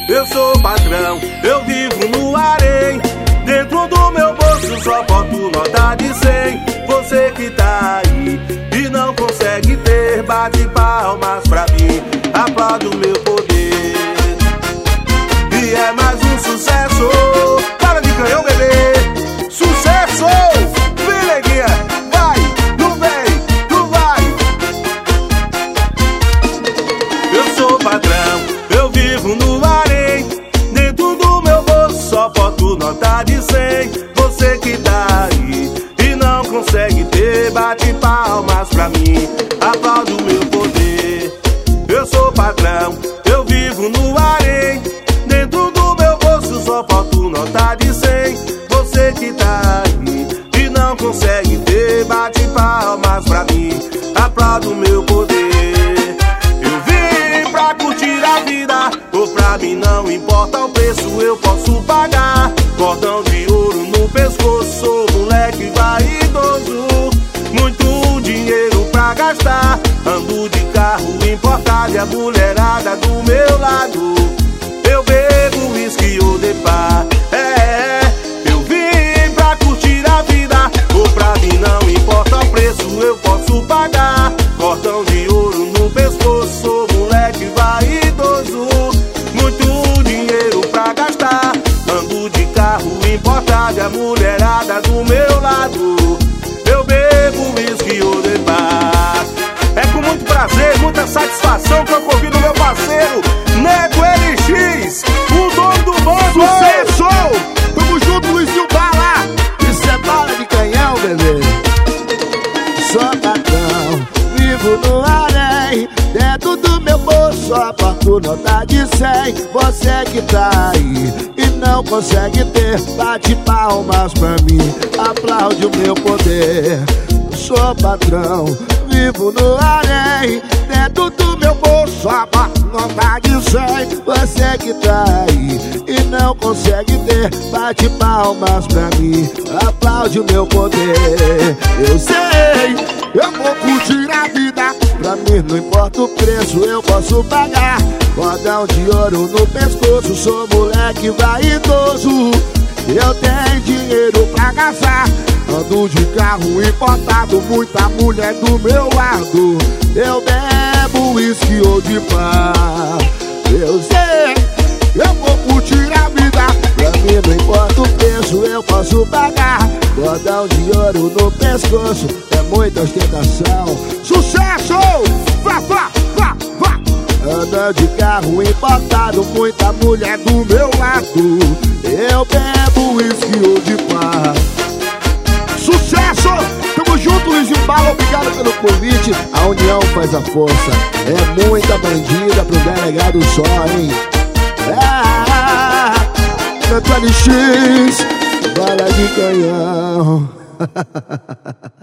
eu sou patrão, eu vivo no harém. Dentro do meu bolso só boto nota de 100. Você que tá aí e não consegue ter, bate palmas pra mim, aplaude o meu poder. E é mais um sucesso, para de canhão, bebê. Sucesso! Vem, neguinha, vai, não vem, não vai. Eu sou patrão, eu vivo no harém. Dentro do meu bolso só boto nota de 100. Você que tá aí e não consegue ter, bate palmas pra mim, aplaude o meu poder. Eu sou patrão, eu vivo no harém. Dentro do meu bolso só boto nota de 100. Você que tá aí e não consegue ter, bate palmas pra mim, aplaude o meu poder. Eu vim pra curtir a vida, ou pra mim não importa o preço, eu posso pagar. Cordão de ouro no pescoço, sou moleque vaidoso, muito dinheiro pra gastar. Ando de carro importado e a mulherada do meu lado. Eu bebo whisky ou depá. Eu vim pra curtir a vida, ou pra mim não importa o preço, eu posso pagar. Cordão de ouro no pescoço, sou moleque vaidoso, muito dinheiro pra gastar. Ando de carro importado e a mulherada do meu lado. Eu bebo whisky ou depá. É com muito prazer, muita satisfação que eu convido meu parceiro Nego LX, o dono do bando. Sucesso! Tamo junto, Luizinho Bala. Isso é bala de canhão, bebê. Sou patrão, vivo no harém. Dentro do meu bolso só boto nota de 100. Você que tá aí e não consegue ter, bate palmas pra mim, aplaude o meu poder. Sou patrão, vivo no harém. Dentro do meu bolso só boto nota de 100. Você que tá aí e não consegue ter, bate palmas pra mim, aplaude o meu poder. Eu sei, eu vou curtir a vida, pra mim não importa o preço, eu posso pagar. Cordão de ouro no pescoço, sou moleque vaidoso, eu tenho dinheiro pra gastar. Ando de carro importado, muita mulher do meu lado. Eu bebo whisky ou de pá. Eu sei, eu vou curtir a vida, pra mim não importa o preço, eu posso pagar. Cordão de ouro no pescoço, é muita ostentação. Sucesso! Vá, vá, vá, vá! Ando de carro importado, muita mulher do meu lado. Eu bebo whisky ou de pá. Sucesso! Tamo junto, Luizinho Bala, obrigado pelo convite. A união faz a força. É muita bandida pro delegado só, hein? Nego LX, bala de canhão.